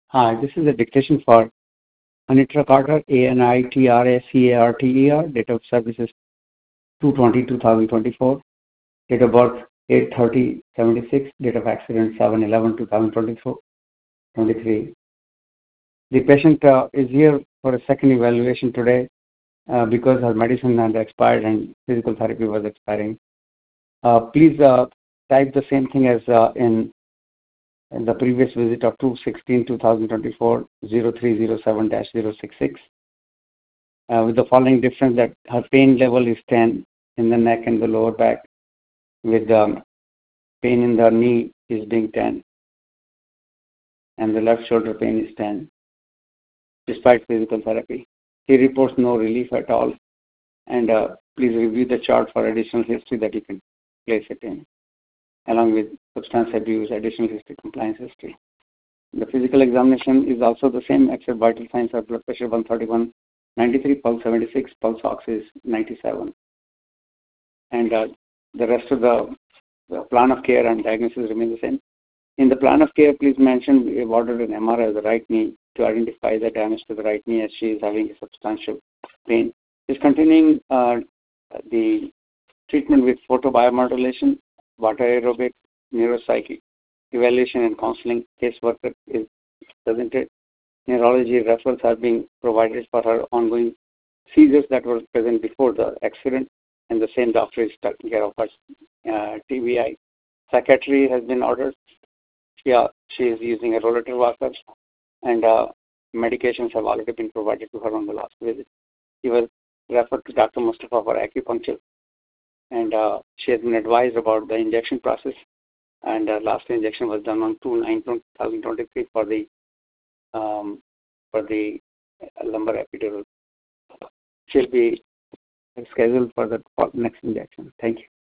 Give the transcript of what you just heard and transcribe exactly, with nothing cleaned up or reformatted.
Hi, this is a dictation for Anitra Carter, A N I T R A C A R T E R, date of service is two twenty two thousand twenty-four, date of birth eight thirty seventy-six, date of accident seven eleven two thousand twenty-three. The patient uh, is here for a second evaluation today uh, because her medicine had expired and physical therapy was expiring. Uh, please uh, type the same thing as uh, in, in the previous visit of two sixteen two thousand twenty-four, zero three zero seven dash zero six six. Uh, with the following difference that her pain level is ten in the neck and the lower back, with um, pain in the knee is being ten, and the left shoulder pain is ten, despite physical therapy. He reports no relief at all, and uh, please review the chart for additional history that you can place it in, along with substance abuse, additional history, compliance history. The physical examination is also the same, except vital signs are blood pressure one thirty-one, ninety-three, pulse seventy-six, pulse ox is ninety-seven. And uh, the rest of the, the plan of care and diagnosis remain the same. In the plan of care, please mention we have ordered an M R I of the right knee to identify the damage to the right knee, as she is having a substantial pain. Is continuing uh, the treatment with photobiomodulation, water aerobic, neuropsychic evaluation and counseling. Caseworker is presented. Neurology referrals are being provided for her ongoing seizures that were present before the accident, and the same doctor is taking care of her uh, T B I. Psychiatry has been ordered. Yeah, she is using a rollator walker, and uh, medications have already been provided to her on the last visit. She was referred to Doctor Mustafa for acupuncture, and uh, she has been advised about the injection process, and uh, last injection was done on two nine two thousand twenty-three for the um, for the lumbar epidural. She'll be scheduled for the next injection. Thank you.